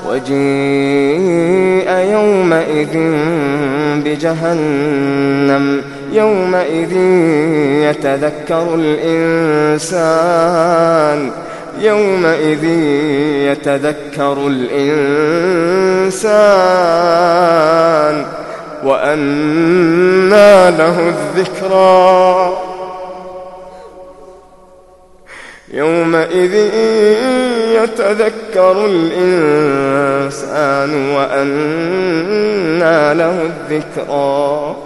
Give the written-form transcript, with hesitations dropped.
وجيء يومئذ بجهنم يومئذ يتذكر الإنسان وأنى له الذكرى يومئذ يتذكر الإنسان وأنى له الذكرى